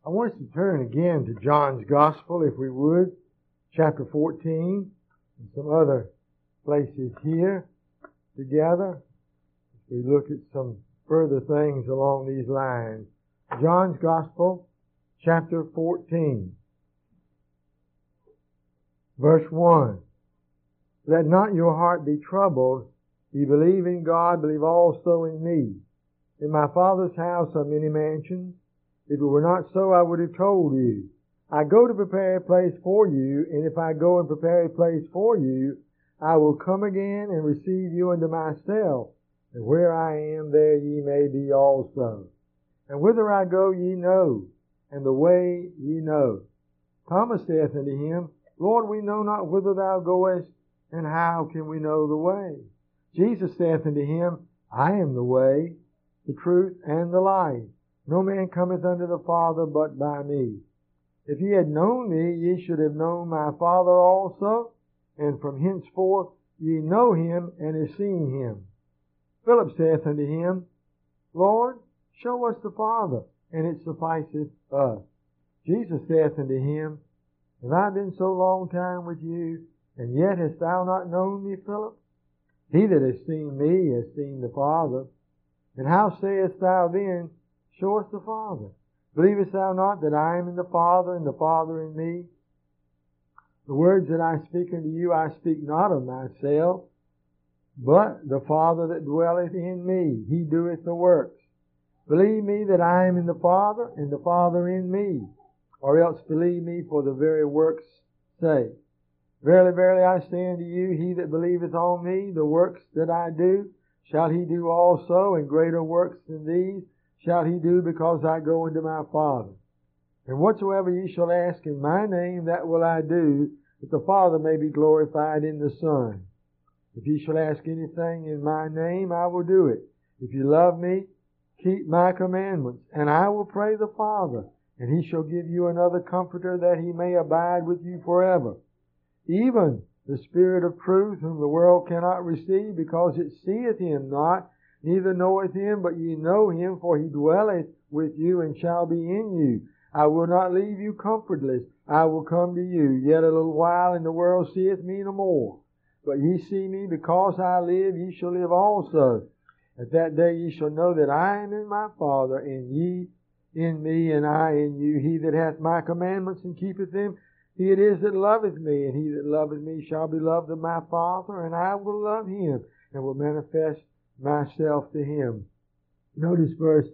I want us to turn again to John's Gospel, if we would, chapter 14, and some other places here together. We look at some further things along these lines. John's Gospel, chapter 14, verse 1. Let not your heart be troubled. Ye believe in God, believe also in me. In my Father's house are many mansions. If it were not so, I would have told you. I go to prepare a place for you, and if I go and prepare a place for you, I will come again and receive you unto myself, and where I am, there ye may be also. And whither I go ye know, and the way ye know. Thomas saith unto him, Lord, we know not whither thou goest, and how can we know the way? Jesus saith unto him, I am the way, the truth, and the life. No man cometh unto the Father but by me. If ye had known me, ye should have known my Father also, and from henceforth ye know him and have seen him. Philip saith unto him, Lord, show us the Father, and it sufficeth us. Jesus saith unto him, Have I been so long time with you, and yet hast thou not known me, Philip? He that has seen me has seen the Father. And how sayest thou then, Show us the Father? Believest thou not that I am in the Father, and the Father in me? The words that I speak unto you, I speak not of myself, but the Father that dwelleth in me, he doeth the works. Believe me that I am in the Father, and the Father in me, or else believe me for the very works' sake. Verily, verily, I say unto you, he that believeth on me, the works that I do, shall he do also, and greater works than these shall he do, because I go unto my Father. And whatsoever ye shall ask in my name, that will I do, that the Father may be glorified in the Son. If ye shall ask anything in my name, I will do it. If ye love me, keep my commandments, and I will pray the Father, and he shall give you another Comforter, that he may abide with you forever. Even the Spirit of truth, whom the world cannot receive, because it seeth him not, neither knoweth him, but ye know him, for he dwelleth with you and shall be in you. I will not leave you comfortless. I will come to you. Yet a little while, and the world seeth me no more. But ye see me, because I live, ye shall live also. At that day ye shall know that I am in my Father, and ye in me, and I in you. He that hath my commandments and keepeth them, he it is that loveth me, and he that loveth me shall be loved of my Father, and I will love him, and will manifest myself to him. Notice verse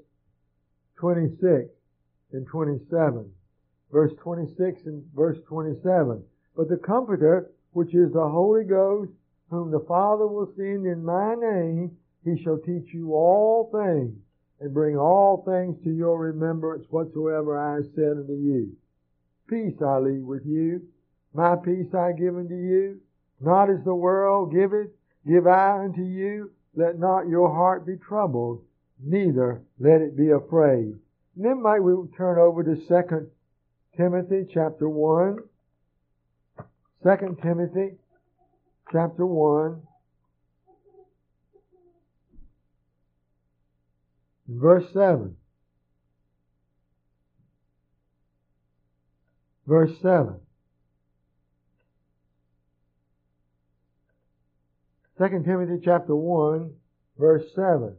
26 and 27. Verse 26 and verse 27. But the Comforter, which is the Holy Ghost, whom the Father will send in my name, he shall teach you all things, and bring all things to your remembrance whatsoever I have said unto you. Peace I leave with you, my peace I give unto you. Not as the world giveth, give I unto you. Let not your heart be troubled, neither let it be afraid. And then might we turn over to 2 Timothy chapter 1. 2 Timothy chapter 1. Verse 7. Verse 7. 2 Timothy chapter 1, verse 7.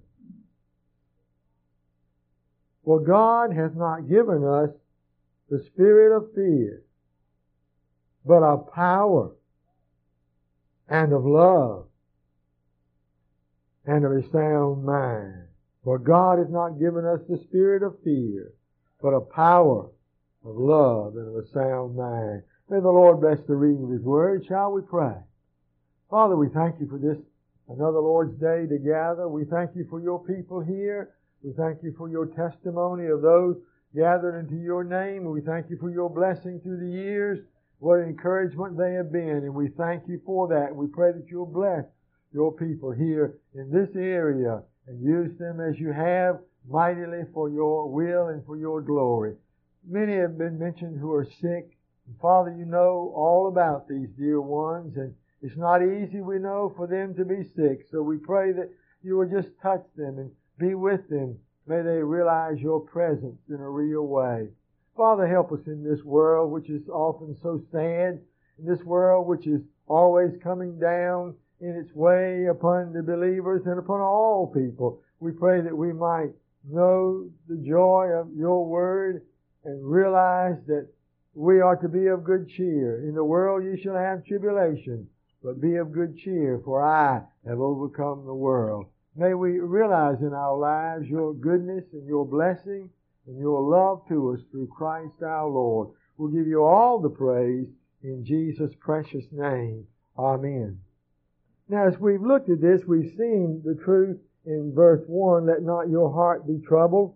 For God hath not given us the spirit of fear, but of power, and of love, and of a sound mind. For God hath not given us the spirit of fear, but of power, of love, and of a sound mind. May the Lord bless the reading of His Word. Shall we pray? Father, we thank you for this, another Lord's Day to gather. We thank you for your people here. We thank you for your testimony of those gathered into your name. We thank you for your blessing through the years. What encouragement they have been, and we thank you for that. We pray that you'll bless your people here in this area and use them as you have mightily for your will and for your glory. Many have been mentioned who are sick. And Father, you know all about these dear ones, and it's not easy, we know, for them to be sick. So we pray that you will just touch them and be with them. May they realize your presence in a real way. Father, help us in this world which is often so sad, in this world which is always coming down in its way upon the believers and upon all people. We pray that we might know the joy of your word and realize that we are to be of good cheer. In the world you shall have tribulation, but be of good cheer, for I have overcome the world. May we realize in our lives your goodness and your blessing and your love to us through Christ our Lord. We'll give you all the praise in Jesus' precious name. Amen. Now, as we've looked at this, we've seen the truth in verse 1, let not your heart be troubled.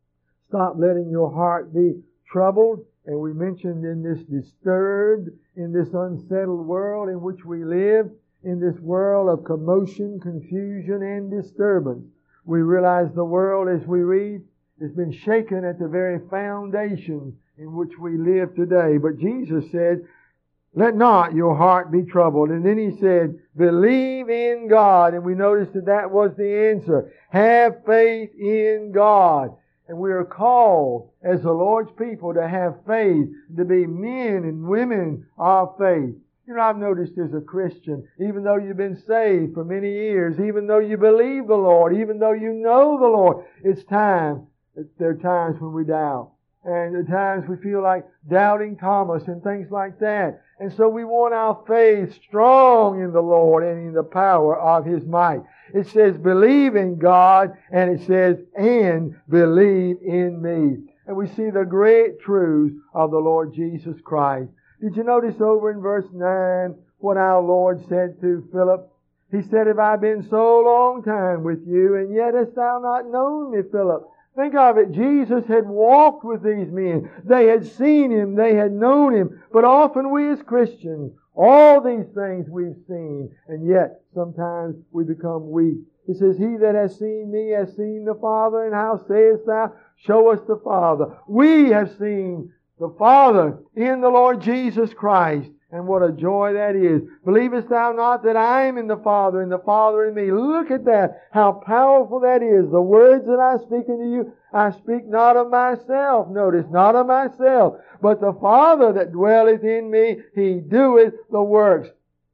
Stop letting your heart be troubled. And we mentioned in this disturbed, in this unsettled world in which we live, in this world of commotion, confusion, and disturbance, we realize the world, as we read, has been shaken at the very foundation in which we live today. But Jesus said, let not your heart be troubled. And then He said, believe in God. And we noticed that that was the answer. Have faith in God. And we are called as the Lord's people to have faith, to be men and women of faith. You know, I've noticed as a Christian, even though you've been saved for many years, even though you believe the Lord, even though you know the Lord, there are times when we doubt. And at times we feel like doubting Thomas and things like that. And so we want our faith strong in the Lord and in the power of His might. It says, believe in God, and it says, and believe in me. And we see the great truths of the Lord Jesus Christ. Did you notice over in verse 9 what our Lord said to Philip? He said, have I been so long time with you, and yet hast thou not known me, Philip? Think of it. Jesus had walked with these men. They had seen Him. They had known Him. But often we as Christians, all these things we've seen, and yet sometimes we become weak. It says, he that has seen me has seen the Father, and how sayest thou, show us the Father? We have seen the Father in the Lord Jesus Christ. And what a joy that is. Believest thou not that I am in the Father, and the Father in me? Look at that. How powerful that is. The words that I speak unto you, I speak not of myself. Notice, not of myself. But the Father that dwelleth in me, He doeth the works.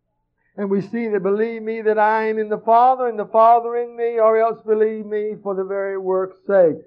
And we see that believe me that I am in the Father, and the Father in me, or else believe me for the very work's sake.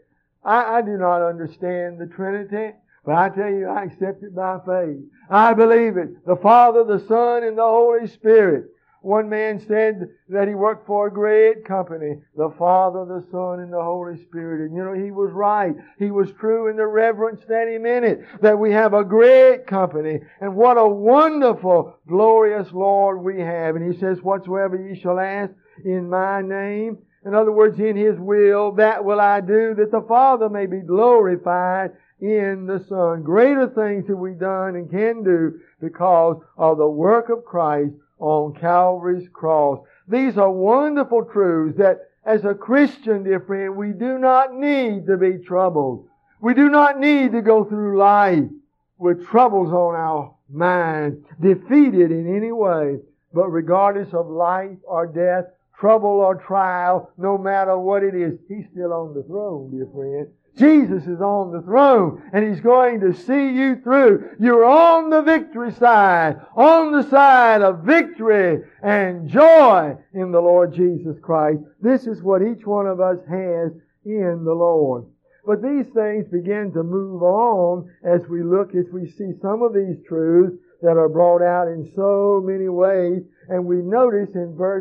I do not understand the Trinity. But I tell you, I accept it by faith. I believe it. The Father, the Son, and the Holy Spirit. One man said that he worked for a great company. The Father, the Son, and the Holy Spirit. And you know, he was right. He was true in the reverence that he meant it. That we have a great company. And what a wonderful, glorious Lord we have. And He says, whatsoever ye shall ask in my name. In other words, in His will, that will I do, that the Father may be glorified in the Son. Greater things have we done and can do because of the work of Christ on Calvary's cross. These are wonderful truths that as a Christian, dear friend, we do not need to be troubled. We do not need to go through life with troubles on our mind, defeated in any way. But regardless of life or death, trouble or trial, no matter what it is, He's still on the throne, dear friend. Jesus is on the throne, and He's going to see you through. You're on the victory side, on the side of victory and joy in the Lord Jesus Christ. This is what each one of us has in the Lord. But these things begin to move on as we see some of these truths that are brought out in so many ways. And we notice in verse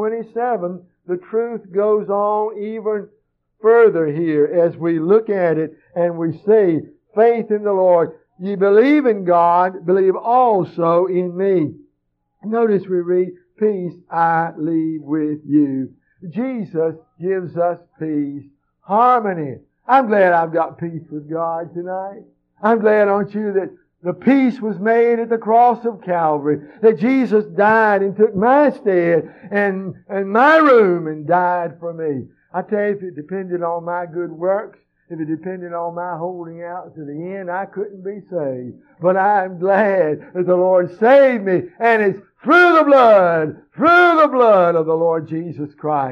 27, the truth goes on even further here as we look at it and we see faith in the Lord. Ye believe in God, believe also in me. Notice we read, peace I leave with you. Jesus gives us peace, harmony. I'm glad I've got peace with God tonight. I'm glad, aren't you, that the peace was made at the cross of Calvary, that Jesus died and took my stead and my room and died for me. I tell you, if it depended on my good works, if it depended on my holding out to the end, I couldn't be saved. But I'm glad that the Lord saved me, and it's through the blood of the Lord Jesus Christ.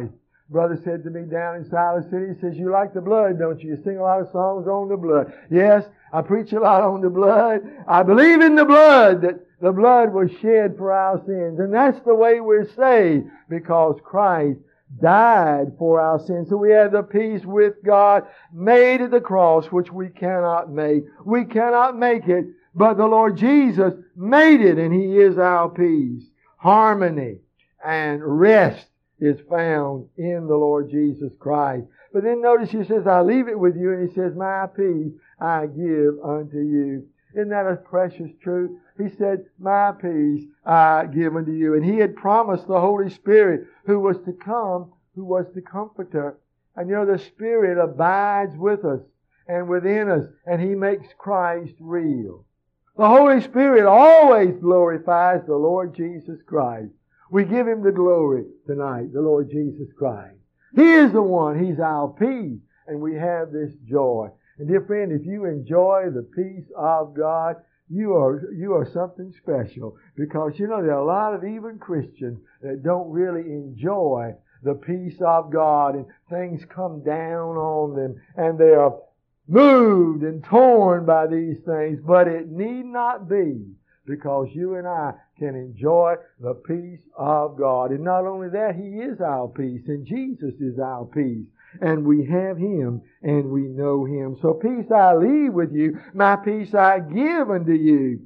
Brother said to me down in Silas City, he says, you like the blood, don't you? You sing a lot of songs on the blood. Yes, I preach a lot on the blood. I believe in the blood, that the blood was shed for our sins. And that's the way we're saved, because Christ died for our sins. So we have the peace with God made at the cross, which we cannot make. We cannot make it, but the Lord Jesus made it, and He is our peace. Harmony and rest is found in the Lord Jesus Christ. But then notice He says, I leave it with you, and He says, my peace I give unto you. Isn't that a precious truth? He said, my peace I give unto you. And He had promised the Holy Spirit who was to come, who was the Comforter. And you know, the Spirit abides with us and within us, and He makes Christ real. The Holy Spirit always glorifies the Lord Jesus Christ. We give Him the glory tonight, the Lord Jesus Christ. He is the one. He's our peace, and we have this joy. And dear friend, if you enjoy the peace of God, you are something special. Because you know, there are a lot of even Christians that don't really enjoy the peace of God, and things come down on them, and they are moved and torn by these things. But it need not be, because you and I can enjoy the peace of God. And not only that, He is our peace, and Jesus is our peace. And we have Him, and we know Him. So peace I leave with you, my peace I give unto you.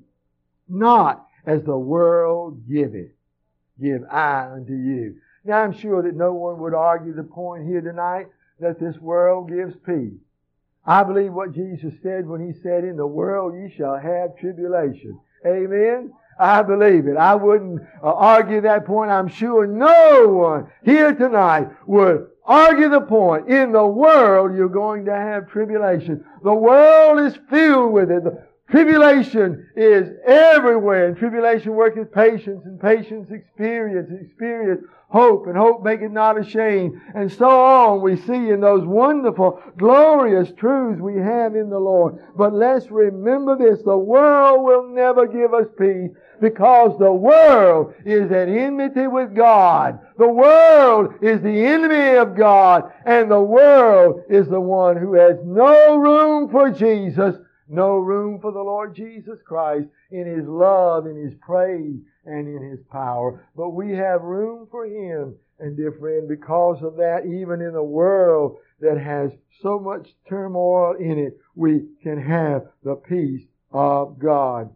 Not as the world giveth, give I unto you. Now I'm sure that no one would argue the point here tonight that this world gives peace. I believe what Jesus said when He said, in the world ye shall have tribulation. Amen? I believe it. I wouldn't argue that point. I'm sure no one here tonight would argue the point. In the world you're going to have tribulation. The world is filled with it. The tribulation is everywhere. And tribulation worketh patience, and patience experience, and experience hope, and hope maketh not ashamed. And so on we see in those wonderful, glorious truths we have in the Lord. But let's remember this, the world will never give us peace, because the world is at enmity with God. The world is the enemy of God, and the world is the one who has no room for Jesus, no room for the Lord Jesus Christ in His love, in His praise, and in His power. But we have room for Him. And dear friend, because of that, even in a world that has so much turmoil in it, we can have the peace of God.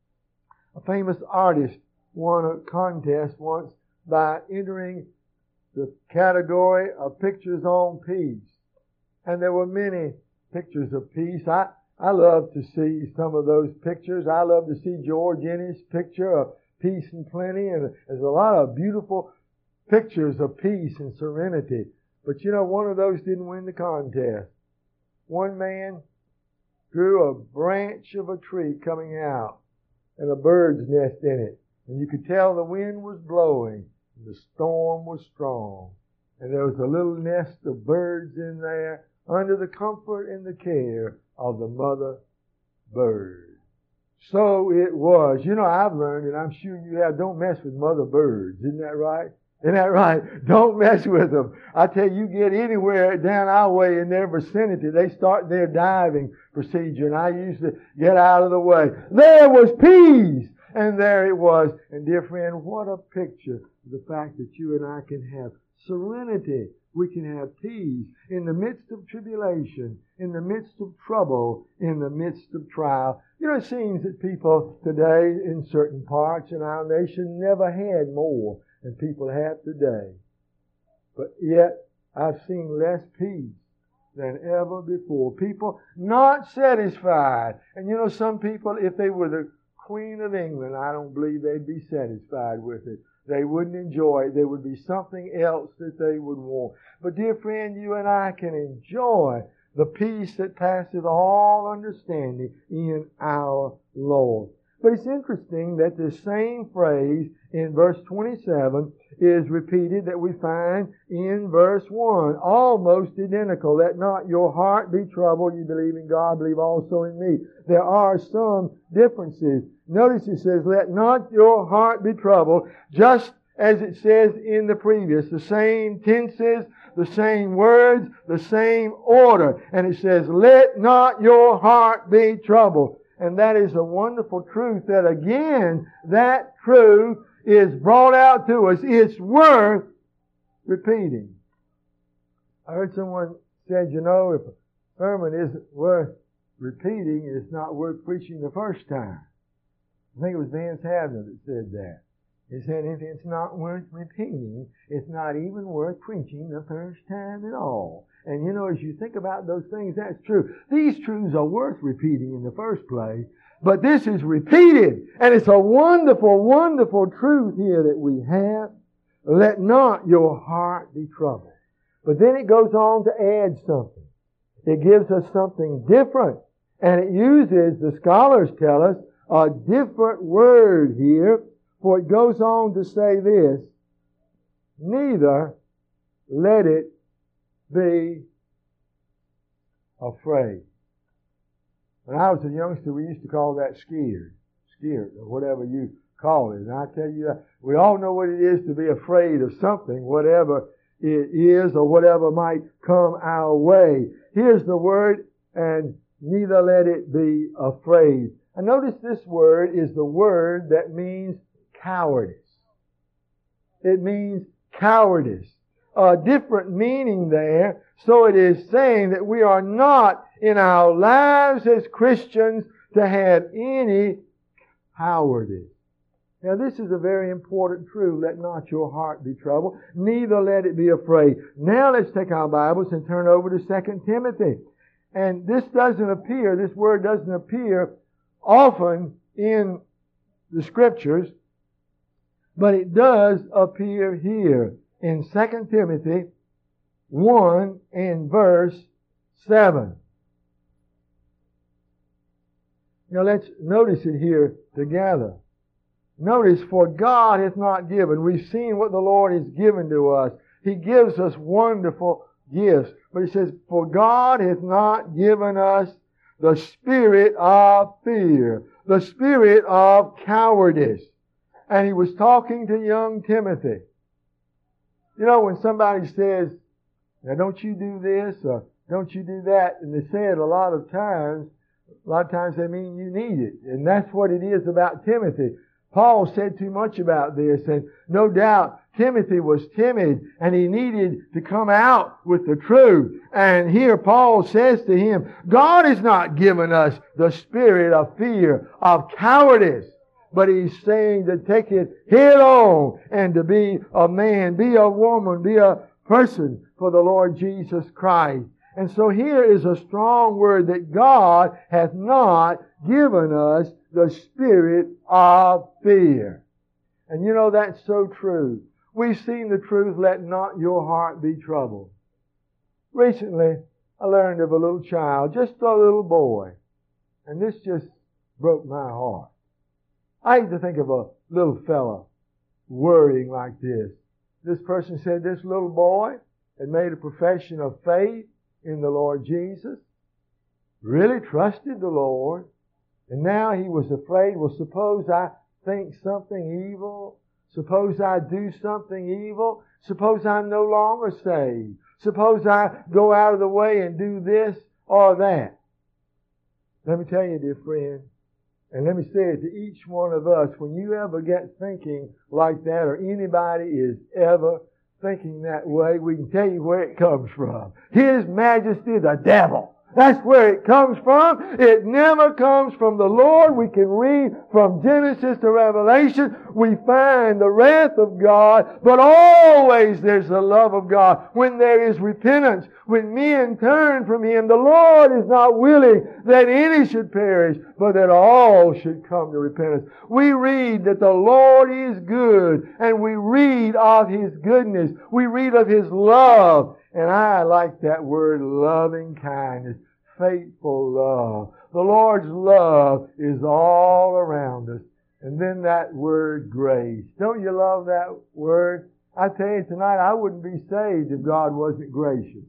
A famous artist won a contest once by entering the category of pictures on peace. And there were many pictures of peace. I love to see some of those pictures. I love to see George Ennis' picture of peace and plenty. And there's a lot of beautiful pictures of peace and serenity. But you know, one of those didn't win the contest. One man drew a branch of a tree coming out and a bird's nest in it. And you could tell the wind was blowing and the storm was strong. And there was a little nest of birds in there under the comfort and the care of the mother bird. So it was. You know, I've learned, and I'm sure you have, don't mess with mother birds. Isn't that right? Isn't that right? Don't mess with them. I tell you, get anywhere down our way in their vicinity, they start their diving procedure, and I used to get out of the way. There was peace, and there it was. And dear friend, what a picture of the fact that you and I can have serenity. We can have peace in the midst of tribulation, in the midst of trouble, in the midst of trial. You know, it seems that people today in certain parts in our nation never had more than people have today. But yet, I've seen less peace than ever before. People not satisfied. And you know, some people, if they were the Queen of England, I don't believe they'd be satisfied with it. They wouldn't enjoy it. There would be something else that they would want. But dear friend, you and I can enjoy the peace that passeth all understanding in our Lord. But it's interesting that the same phrase in verse 27 is repeated that we find in verse 1. Almost identical. Let not your heart be troubled. You believe in God, believe also in me. There are some differences. Notice it says, let not your heart be troubled, just as it says in the previous. The same tenses, the same words, the same order. And it says, let not your heart be troubled. And that is a wonderful truth that again, that truth is brought out to us. It's worth repeating. I heard someone said, if a sermon isn't worth repeating, it's not worth preaching the first time. I think it was Vance Havner that said that. He said, if it's not worth repeating, it's not even worth preaching the first time at all. And as you think about those things, that's true. These truths are worth repeating in the first place, but this is repeated. And it's a wonderful, wonderful truth here that we have. Let not your heart be troubled. But then it goes on to add something. It gives us something different. And it uses, the scholars tell us, a different word here. For it goes on to say this, neither let it be afraid. When I was a youngster, we used to call that scared, or whatever you call it. And I tell you, we all know what it is to be afraid of something, whatever it is or whatever might come our way. Here's the word, and neither let it be afraid. And notice this word is the word that means cowardice. It means cowardice. A different meaning there. So it is saying that we are not in our lives as Christians to have any cowardice. Now this is a very important truth. Let not your heart be troubled, neither let it be afraid. Now let's take our Bibles and turn over to 2 Timothy. And this word doesn't appear often in the Scriptures, but it does appear here in 2 Timothy 1 and verse 7. Now let's notice it here together. Notice, for God hath not given. We've seen what the Lord has given to us. He gives us wonderful gifts. But He says, for God hath not given us the spirit of fear, the spirit of cowardice. And He was talking to young Timothy. When somebody says, now don't you do this or don't you do that, and they say it a lot of times they mean you need it. And that's what it is about Timothy. Paul said too much about this, and no doubt Timothy was timid and he needed to come out with the truth. And here Paul says to him, God has not given us the spirit of fear, of cowardice, but He's saying to take it head on and to be a man, be a woman, be a person for the Lord Jesus Christ. And so here is a strong word that God hath not given us the spirit of fear. And that's so true. We've seen the truth, let not your heart be troubled. Recently, I learned of a little child, just a little boy. And this just broke my heart. I hate to think of a little fella worrying like this. This person said this little boy had made a profession of faith in the Lord Jesus, really trusted the Lord, and now he was afraid, well, suppose I think something evil, suppose I do something evil, suppose I'm no longer saved, suppose I go out of the way and do this or that. Let me tell you, dear friend, and let me say it to each one of us, when you ever get thinking like that, or anybody is ever thinking that way, we can tell you where it comes from. His Majesty the devil. That's where it comes from. It never comes from the Lord. We can read from Genesis to Revelation. We find the wrath of God, but always there's the love of God. When there is repentance, when men turn from Him, the Lord is not willing that any should perish, but that all should come to repentance. We read that the Lord is good, and we read of His goodness. We read of His love. And I like that word, loving kindness, faithful love. The Lord's love is all around us. And then that word, grace. Don't you love that word? I tell you tonight, I wouldn't be saved if God wasn't gracious.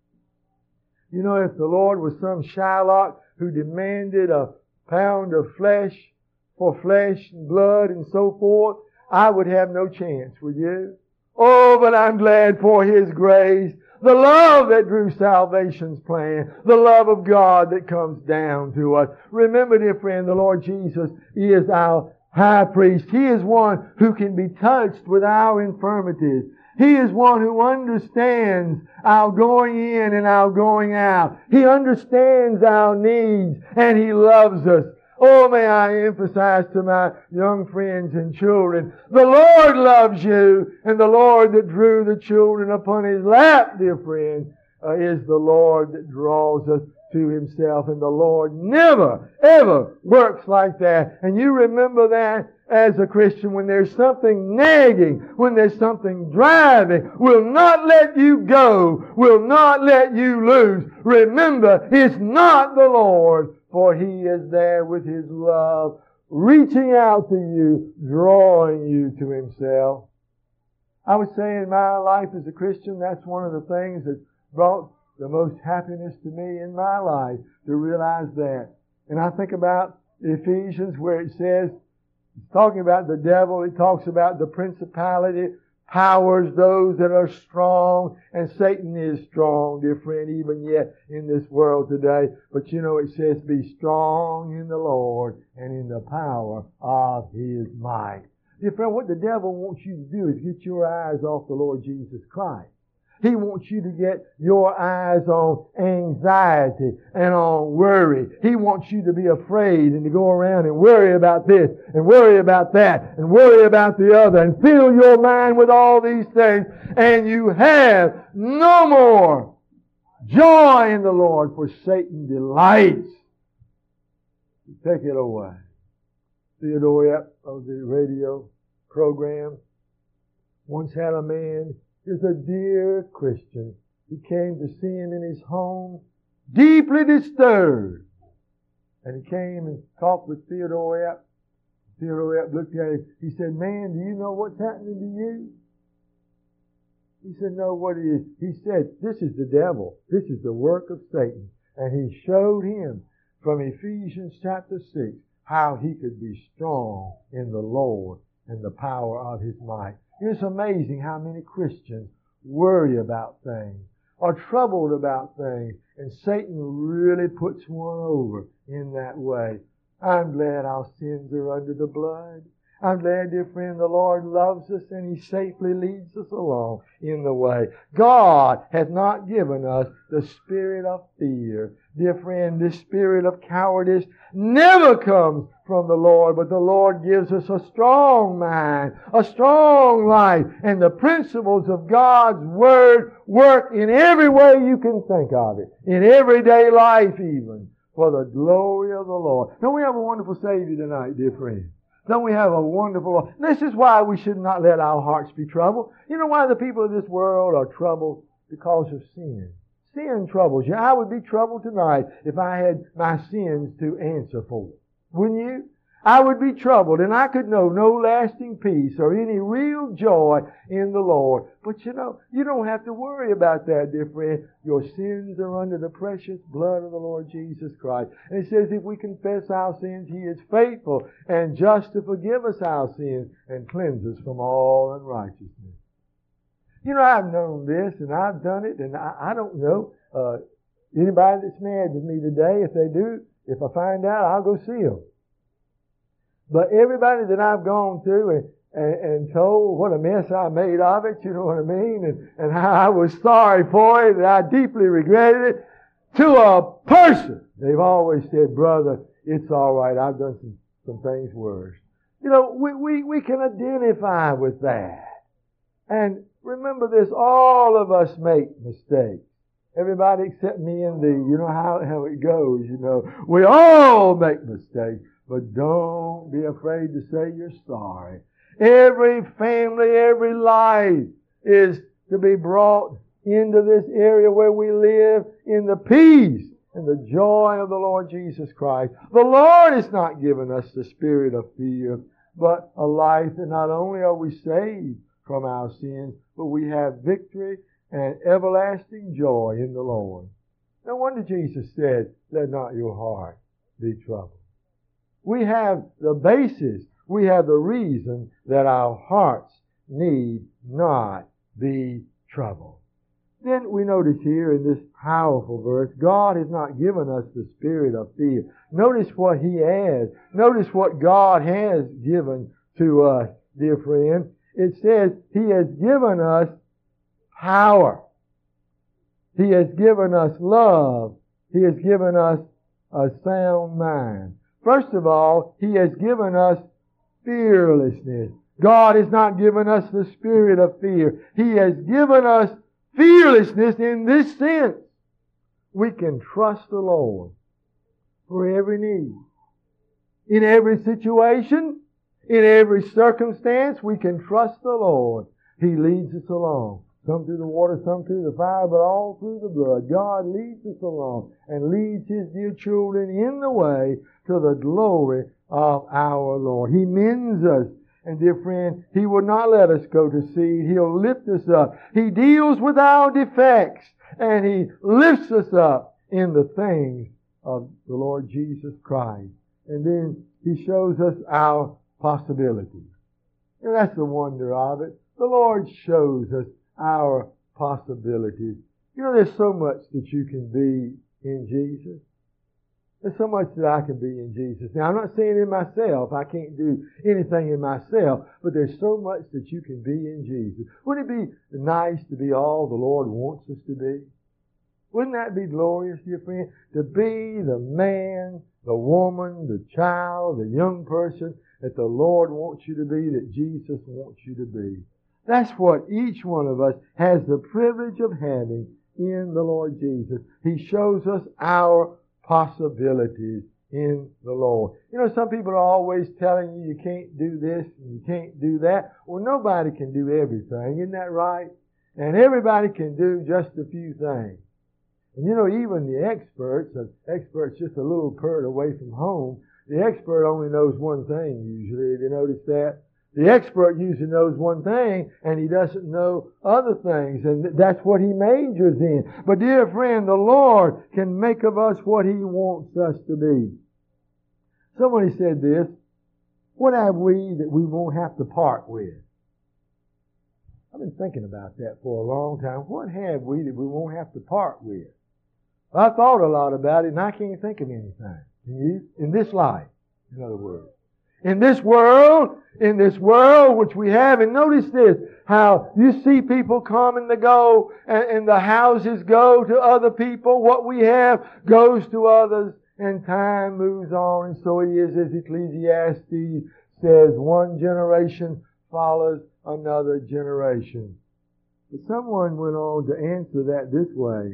If the Lord was some Shylock who demanded a pound of flesh for flesh and blood and so forth, I would have no chance, would you? Oh, but I'm glad for His grace. The love that drew salvation's plan. The love of God that comes down to us. Remember, dear friend, the Lord Jesus is our high priest. He is one who can be touched with our infirmities. He is one who understands our going in and our going out. He understands our needs and He loves us. Oh, may I emphasize to my young friends and children, the Lord loves you, and the Lord that drew the children upon His lap, dear friend, is the Lord that draws us to Himself. And the Lord never, ever works like that. And you remember that as a Christian, when there's something nagging, when there's something driving, will not let you go, will not let you lose. Remember, it's not the Lord, for He is there with His love, reaching out to you, drawing you to Himself. I would say in my life as a Christian, that's one of the things that brought the most happiness to me in my life, to realize that. And I think about Ephesians where it says, it's talking about the devil, it talks about the principality, powers, those that are strong, and Satan is strong, dear friend, even yet in this world today. But you know, it says, be strong in the Lord and in the power of His might. Dear friend, what the devil wants you to do is get your eyes off the Lord Jesus Christ. He wants you to get your eyes on anxiety and on worry. He wants you to be afraid and to go around and worry about this and worry about that and worry about the other and fill your mind with all these things, and you have no more joy in the Lord, for Satan delights to take it away. Theodore Epp of the radio program once had a man, is a dear Christian. He came to see him in his home, deeply disturbed. And he came and talked with Theodore Epp. Theodore Epp looked at him. He said, man, do you know what's happening to you? He said, no, what it is? He said, this is the devil. This is the work of Satan. And he showed him from Ephesians chapter 6 how he could be strong in the Lord and the power of His might. It's amazing how many Christians worry about things, are troubled about things, and Satan really puts one over in that way. I'm glad our sins are under the blood. I'm glad, dear friend, the Lord loves us and He safely leads us along in the way. God has not given us the spirit of fear. Dear friend, this spirit of cowardice never comes from the Lord, but the Lord gives us a strong mind, a strong life, and the principles of God's Word work in every way you can think of it, in everyday life even, for the glory of the Lord. Don't we have a wonderful Savior tonight, dear friend? Don't we have a wonderful... This is why we should not let our hearts be troubled. You know why the people of this world are troubled? Because of sin. Sin troubles you. I would be troubled tonight if I had my sins to answer for. Wouldn't you? I would be troubled, and I could know no lasting peace or any real joy in the Lord. But you know, you don't have to worry about that, dear friend. Your sins are under the precious blood of the Lord Jesus Christ. And it says if we confess our sins, He is faithful and just to forgive us our sins and cleanse us from all unrighteousness. You know, I've known this, and I've done it, and I don't know anybody that's mad with me today. If they do, if I find out, I'll go see them. But everybody that I've gone to and told what a mess I made of it, you know what I mean, and how I was sorry for it, and I deeply regretted it, to a person, they've always said, brother, it's all right, I've done some things worse. You know, we can identify with that. And remember this, all of us make mistakes. Everybody except me and thee. You know how it goes, you know. We all make mistakes. But don't be afraid to say you're sorry. Every family, every life is to be brought into this area where we live in the peace and the joy of the Lord Jesus Christ. The Lord has not given us the spirit of fear, but a life that not only are we saved from our sins, but we have victory and everlasting joy in the Lord. No wonder Jesus said, let not your heart be troubled. We have the basis, we have the reason that our hearts need not be troubled. Then we notice here in this powerful verse, God has not given us the spirit of fear. Notice what He has. Notice what God has given to us, dear friend. It says He has given us power. He has given us love. He has given us a sound mind. First of all, He has given us fearlessness. God has not given us the spirit of fear. He has given us fearlessness in this sense. We can trust the Lord for every need. In every situation, in every circumstance, we can trust the Lord. He leads us along. Some through the water, some through the fire, but all through the blood. God leads us along and leads His dear children in the way to the glory of our Lord. He mends us. And dear friend, He will not let us go to seed. He'll lift us up. He deals with our defects and He lifts us up in the things of the Lord Jesus Christ. And then He shows us our possibilities. And that's the wonder of it. The Lord shows us our possibilities. You know, there's so much that you can be in Jesus. There's so much that I can be in Jesus. Now, I'm not saying in myself. I can't do anything in myself. But there's so much that you can be in Jesus. Wouldn't it be nice to be all the Lord wants us to be? Wouldn't that be glorious, dear friend? To be the man, the woman, the child, the young person that the Lord wants you to be, that Jesus wants you to be. That's what each one of us has the privilege of having in the Lord Jesus. He shows us our possibilities in the Lord. You know, some people are always telling you can't do this and you can't do that. Well, nobody can do everything. Isn't that right? And everybody can do just a few things. And you know, even the experts just a little pert away from home, the expert only knows one thing usually. Have you noticed that? The expert usually knows one thing and he doesn't know other things, and that's what he majors in. But dear friend, the Lord can make of us what He wants us to be. Somebody said this, what have we that we won't have to part with? I've been thinking about that for a long time. What have we that we won't have to part with? I thought a lot about it and I can't think of anything. Can you? In this life, in other words. In this world which we have, and notice this, how you see people come and they go, and the houses go to other people, what we have goes to others, and time moves on, and so it is as Ecclesiastes says, one generation follows another generation. But someone went on to answer that this way.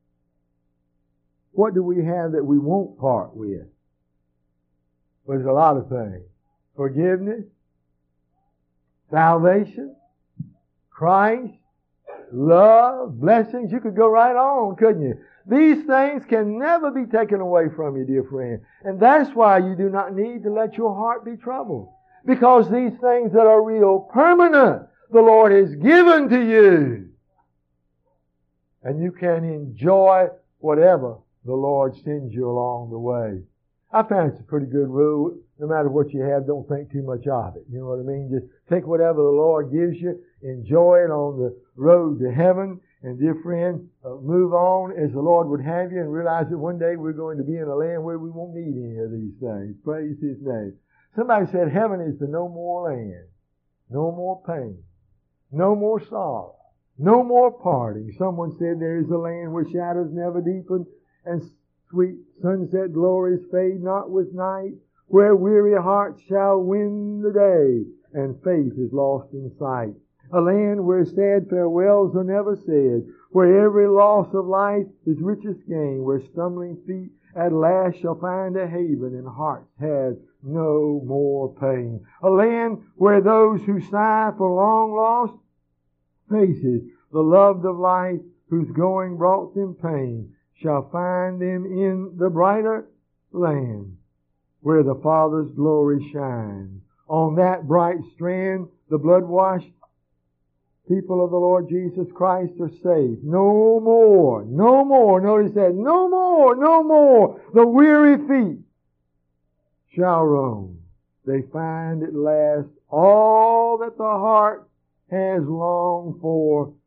What do we have that we won't part with? Well, there's a lot of things. Forgiveness, salvation, Christ, love, blessings. You could go right on, couldn't you? These things can never be taken away from you, dear friend. And that's why you do not need to let your heart be troubled. Because these things that are real permanent, the Lord has given to you. And you can enjoy whatever the Lord sends you along the way. I found it's a pretty good rule. No matter what you have, don't think too much of it. You know what I mean? Just take whatever the Lord gives you, enjoy it on the road to heaven, and dear friend, move on as the Lord would have you, and realize that one day we're going to be in a land where we won't need any of these things. Praise His name. Somebody said heaven is the no more land, no more pain, no more sorrow, no more parting. Someone said there is a land where shadows never deepen, and sweet sunset glories fade not with night, where weary hearts shall win the day, and faith is lost in sight. A land where sad farewells are never said, where every loss of life is richest gain, where stumbling feet at last shall find a haven, and hearts have no more pain. A land where those who sigh for long lost faces, the loved of life, whose going brought them pain, shall find them in the brighter land, where the Father's glory shines. On that bright strand, the blood-washed people of the Lord Jesus Christ are saved. No more, no more. Notice that. No more, no more. The weary feet shall roam. They find at last all that the heart has longed for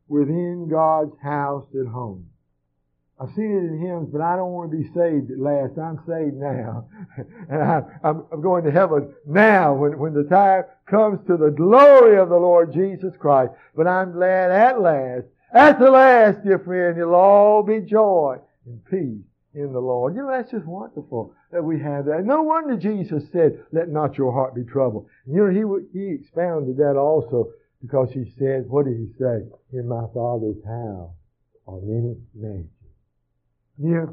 within God's house at home. I've seen it in hymns, but I don't want to be saved at last. I'm saved now. And I'm going to heaven now when the time comes to the glory of the Lord Jesus Christ. But I'm glad at the last, dear friend, it'll all be joy and peace in the Lord. You know, that's just wonderful that we have that. No wonder Jesus said, let not your heart be troubled. You know, he expounded that also because he said, what did he say? In my Father's house are many mansions. Near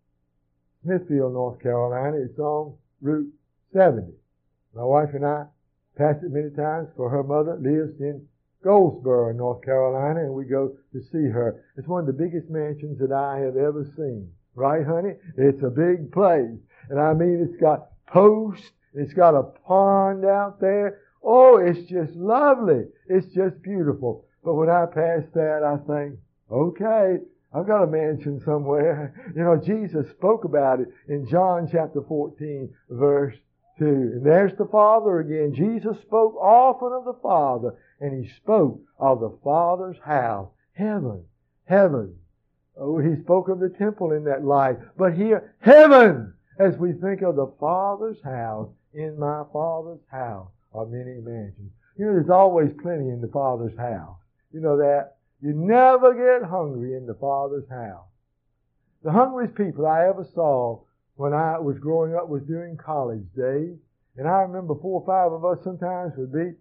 Smithfield, North Carolina, it's on Route 70. My wife and I passed it many times, for her mother lives in Goldsboro, North Carolina, and we go to see her. It's one of the biggest mansions that I have ever seen. Right, honey? It's a big place. And I mean, it's got posts, it's got a pond out there. Oh, it's just lovely. It's just beautiful. But when I pass that, I think, okay, I've got a mansion somewhere. You know, Jesus spoke about it in John chapter 14, verse 2. And there's the Father again. Jesus spoke often of the Father, and He spoke of the Father's house. Heaven. Heaven. Oh, He spoke of the temple in that light. But here, heaven, as we think of the Father's house, in my Father's house are many mansions. You know, there's always plenty in the Father's house. You know that? You never get hungry in the Father's house. The hungriest people I ever saw when I was growing up was during college days. And I remember 4 or 5 of us sometimes would be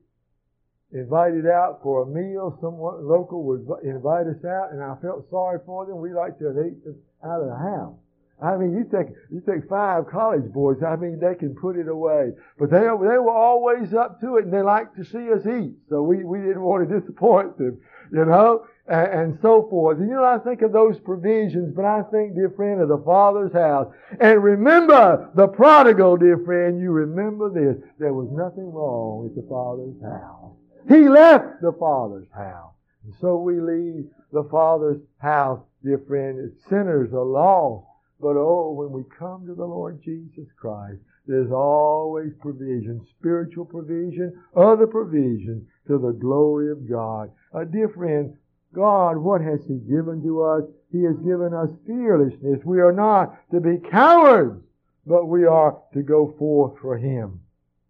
invited out for a meal. Someone local would invite us out, and I felt sorry for them. We like to have eaten out of the house. I mean, you take 5 college boys. I mean, they can put it away. But they were always up to it, and they liked to see us eat. So we didn't want to disappoint them, you know, and so forth. And you know, I think of those provisions, but I think, dear friend, of the Father's house. And remember the prodigal, dear friend. You remember this. There was nothing wrong with the Father's house. He left the Father's house. And so we leave the Father's house, dear friend, as sinners are lost. But oh, when we come to the Lord Jesus Christ, there's always provision, spiritual provision, other provision to the glory of God. Dear friend, God, what has He given to us? He has given us fearlessness. We are not to be cowards, but we are to go forth for Him.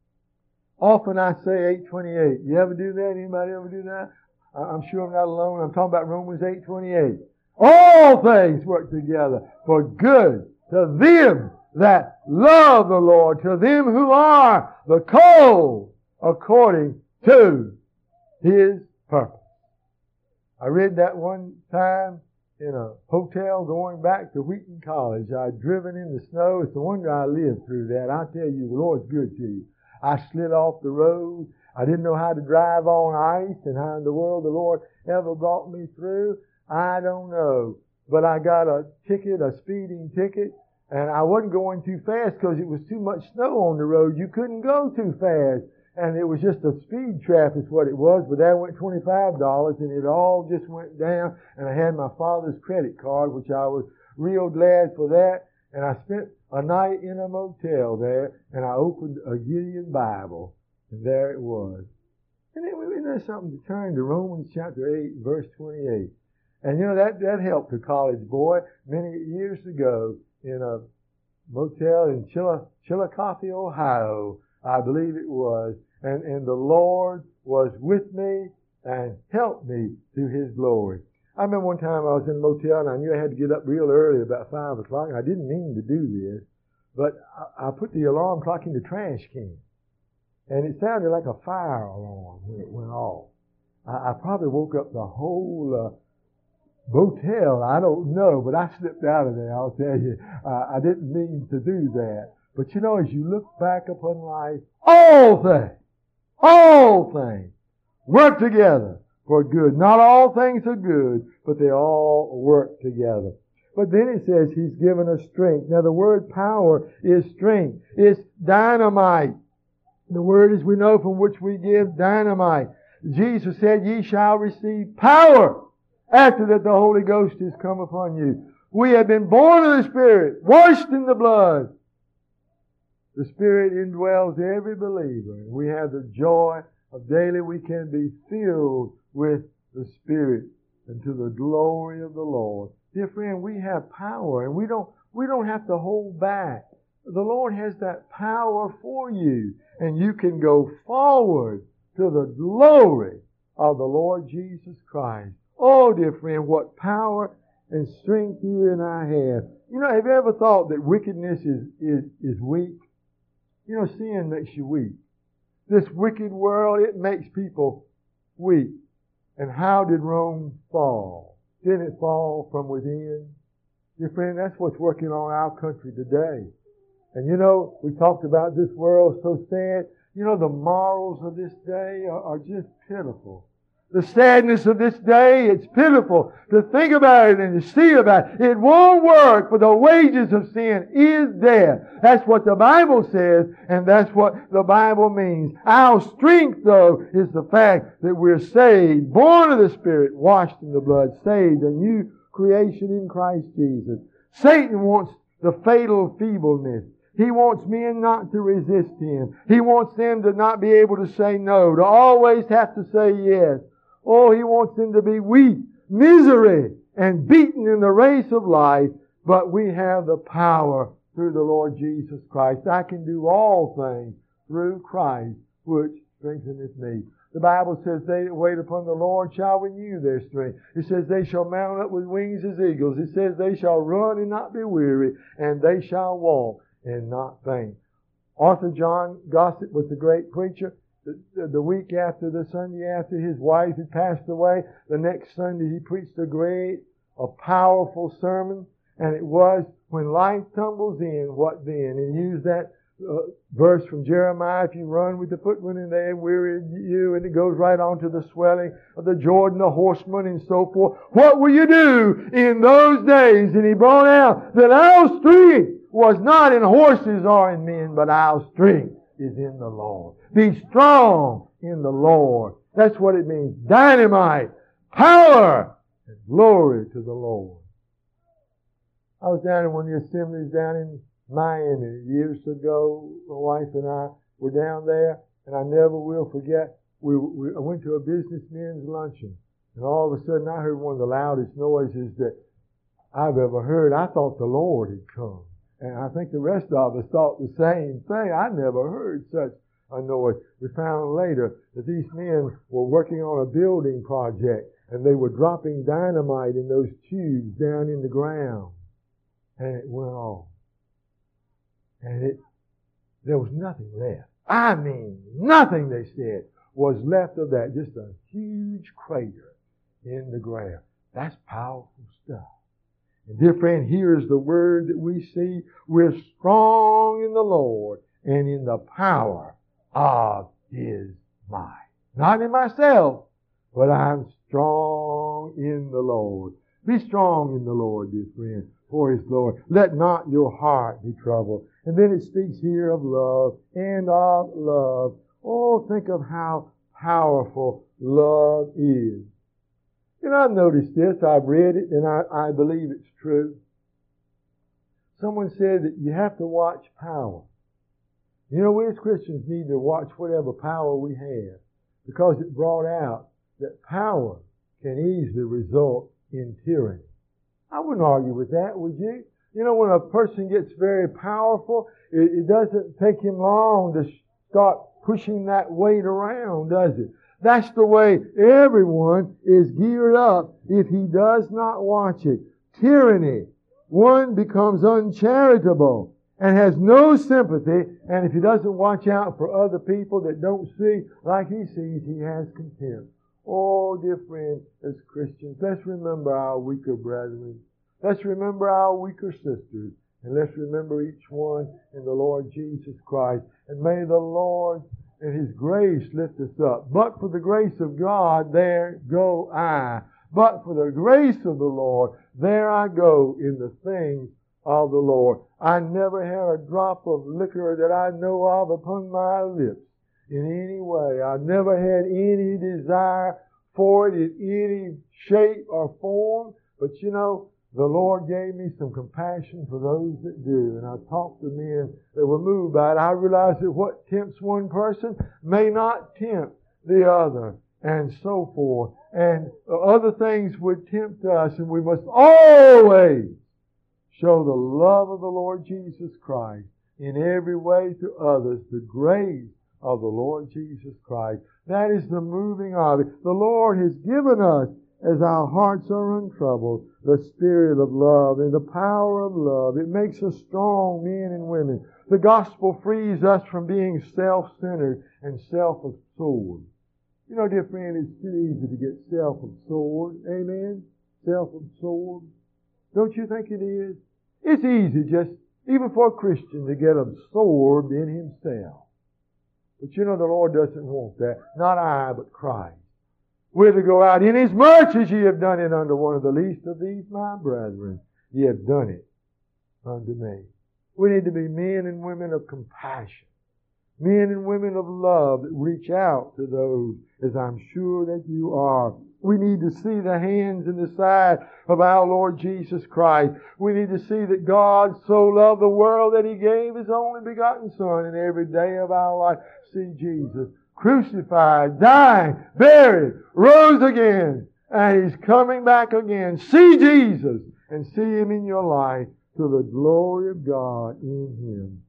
Often I say 8:28. You ever do that? Anybody ever do that? I'm sure I'm not alone. I'm talking about Romans 8:28. All things work together for good to them that love the Lord, to them who are the called according to His purpose. I read that one time in a hotel going back to Wheaton College. I'd driven in the snow. It's the wonder I lived through that. I tell you, the Lord's good to you. I slid off the road. I didn't know how to drive on ice, and how in the world the Lord ever brought me through, I don't know. But I got a ticket, a speeding ticket, and I wasn't going too fast because it was too much snow on the road. You couldn't go too fast. And it was just a speed trap is what it was, but that went $25, and it all just went down. And I had my father's credit card, which I was real glad for that. And I spent a night in a motel there, and I opened a Gideon Bible, and there it was. And then there's something to turn to Romans chapter 8, verse 28. And you know, that helped a college boy many years ago in a motel in Chillicothe, Ohio, I believe it was. And the Lord was with me and helped me to His glory. I remember one time I was in a motel, and I knew I had to get up real early, about 5 o'clock. And I didn't mean to do this, but I put the alarm clock in the trash can. And it sounded like a fire alarm when it went off. I probably woke up the whole motel. I don't know, but I slipped out of there, I'll tell you. I didn't mean to do that. But you know, as you look back upon life, all things work together for good. Not all things are good, but they all work together. But then it says He's given us strength. Now the word power is strength. It's dynamite. The word, as we know, from which we give dynamite. Jesus said, ye shall receive power after that the Holy Ghost has come upon you. We have been born of the Spirit, washed in the blood. The Spirit indwells every believer. And we have the joy of daily we can be filled with the Spirit. and to the glory of the Lord. Dear friend, we have power, and we don't have to hold back. The Lord has that power for you, and you can go forward to the glory of the Lord Jesus Christ. Oh, dear friend, what power and strength you and I have. You know, have you ever thought that wickedness is weak? You know, sin makes you weak. This wicked world, it makes people weak. And how did Rome fall? Didn't it fall from within? Dear friend, that's what's working on our country today. And you know, we talked about this world so sad. You know, the morals of this day are just pitiful. The sadness of this day, it's pitiful to think about it and to see about it. It won't work, for the wages of sin is death. That's what the Bible says, and that's what the Bible means. Our strength, though, is the fact that we're saved, born of the Spirit, washed in the blood, saved, a new creation in Christ Jesus. Satan wants the fatal feebleness. He wants men not to resist him. He wants them to not be able to say no, to always have to say yes. Oh, he wants them to be weak, misery, and beaten in the race of life. But we have the power through the Lord Jesus Christ. I can do all things through Christ, which strengtheneth me. The Bible says, they that wait upon the Lord shall renew their strength. It says, they shall mount up with wings as eagles. It says, they shall run and not be weary, and they shall walk and not faint. Arthur John Gossett was a great preacher. The week after, the Sunday after his wife had passed away, the next Sunday he preached a powerful sermon, and it was, when life tumbles in, what then? And he used that verse from Jeremiah, if you run with the footman and they weary you, and it goes right on to the swelling of the Jordan, the horsemen, and so forth. What will you do in those days? And he brought out that our strength was not in horses or in men, but our strength is in the Lord. Be strong in the Lord. That's what it means. Dynamite, power, and glory to the Lord. I was down in one of the assemblies down in Miami years ago. My wife and I were down there, and I never will forget. I went to a businessmen's luncheon, and all of a sudden I heard one of the loudest noises that I've ever heard. I thought the Lord had come. And I think the rest of us thought the same thing. I never heard such a noise. We found later that these men were working on a building project, and they were dropping dynamite in those tubes down in the ground. And it went off. And there was nothing left. I mean, nothing, they said, was left of that. Just a huge crater in the ground. That's powerful stuff. And dear friend, here's the word that we see. We're strong in the Lord and in the power of His might. Not in myself, but I'm strong in the Lord. Be strong in the Lord, dear friend, for His glory. Let not your heart be troubled. And then it speaks here of love and of love. Oh, think of how powerful love is. You know, I've noticed this. I've read it, and I believe it's true. Someone said that you have to watch power. You know, we as Christians need to watch whatever power we have, because it brought out that power can easily result in tyranny. I wouldn't argue with that, would you? You know, when a person gets very powerful, it doesn't take him long to start pushing that weight around, does it? That's the way everyone is geared up if he does not watch it. Tyranny. One becomes uncharitable and has no sympathy, and if he doesn't watch out for other people that don't see like he sees, he has contempt. Oh, dear friend, as Christians, let's remember our weaker brethren. Let's remember our weaker sisters. And let's remember each one in the Lord Jesus Christ. And may the Lord and His grace lift us up. But for the grace of God, there go I. But for the grace of the Lord, there I go in the things of the Lord. I never had a drop of liquor that I know of upon my lips in any way. I never had any desire for it in any shape or form. But you know, the Lord gave me some compassion for those that do. And I talked to men that were moved by it. I realized that what tempts one person may not tempt the other. and so forth. And other things would tempt us, and we must always show the love of the Lord Jesus Christ in every way to others, the grace of the Lord Jesus Christ. That is the moving of it. The Lord has given us, as our hearts are untroubled, the spirit of love and the power of love. It makes us strong men and women. The gospel frees us from being self-centered and self-absorbed. You know, dear friend, it's too easy to get self-absorbed. Amen? Self-absorbed. Don't you think it is? It's easy just, even for a Christian, to get absorbed in himself. But you know, the Lord doesn't want that. Not I, but Christ. We're to go out, inasmuch as ye have done it unto one of the least of these my brethren, ye have done it unto me. We need to be men and women of compassion. Men and women of love that reach out to those, as I'm sure that you are. We need to see the hands and the side of our Lord Jesus Christ. We need to see that God so loved the world that He gave His only begotten Son, and every day of our life see Jesus crucified, dying, buried, rose again, and He's coming back again. See Jesus and see Him in your life to the glory of God in Him.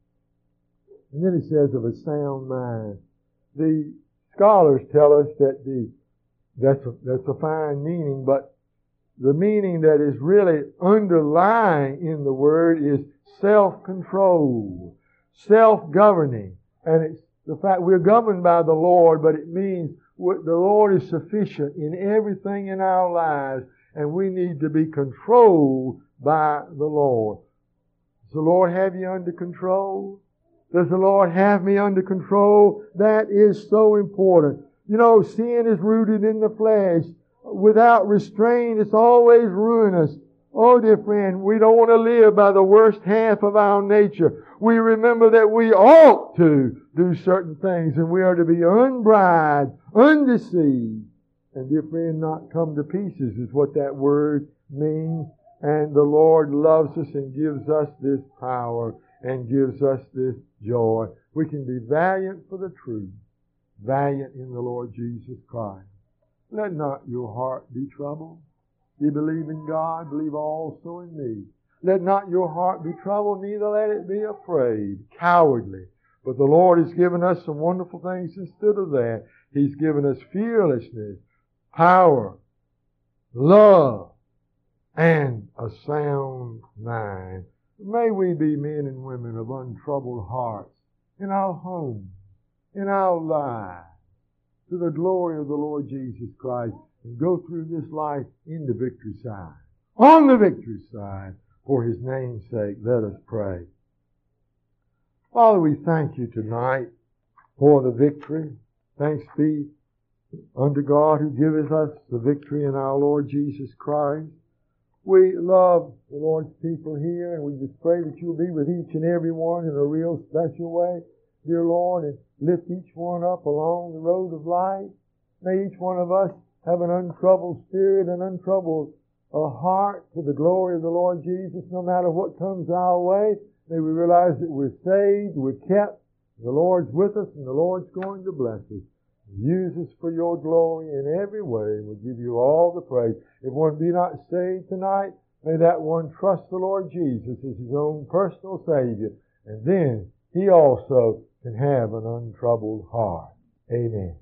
And then it says of a sound mind. The scholars tell us that that's a fine meaning, but the meaning that is really underlying in the word is self-control, self-governing. And it's the fact we're governed by the Lord, but it means the Lord is sufficient in everything in our lives, and we need to be controlled by the Lord. Does the Lord have you under control? Does the Lord have me under control? That is so important. You know, sin is rooted in the flesh. Without restraint, it's always ruinous. Oh, dear friend, we don't want to live by the worst half of our nature. We remember that we ought to do certain things, and we are to be unbribed, undeceived, and, dear friend, not come to pieces is what that word means. And the Lord loves us and gives us this power and gives us this joy. We can be valiant for the truth, valiant in the Lord Jesus Christ. Let not your heart be troubled. You believe in God, believe also in me. Let not your heart be troubled, neither let it be afraid, cowardly. But the Lord has given us some wonderful things instead of that. He's given us fearlessness, power, love, and a sound mind. May we be men and women of untroubled hearts in our homes, in our lives, to the glory of the Lord Jesus Christ, and go through this life in the victory side. On the victory side, for His name's sake, let us pray. Father, we thank You tonight for the victory. Thanks be unto God who giveth us the victory in our Lord Jesus Christ. We love the Lord's people here, and we just pray that You'll be with each and every one in a real special way, dear Lord, and lift each one up along the road of life. May each one of us have an untroubled spirit, an untroubled heart to the glory of the Lord Jesus, no matter what comes our way. May we realize that we're saved, we're kept, the Lord's with us, and the Lord's going to bless us. Use us for Your glory in every way. We'll give You all the praise. If one be not saved tonight, may that one trust the Lord Jesus as his own personal Savior. And then he also can have an untroubled heart. Amen.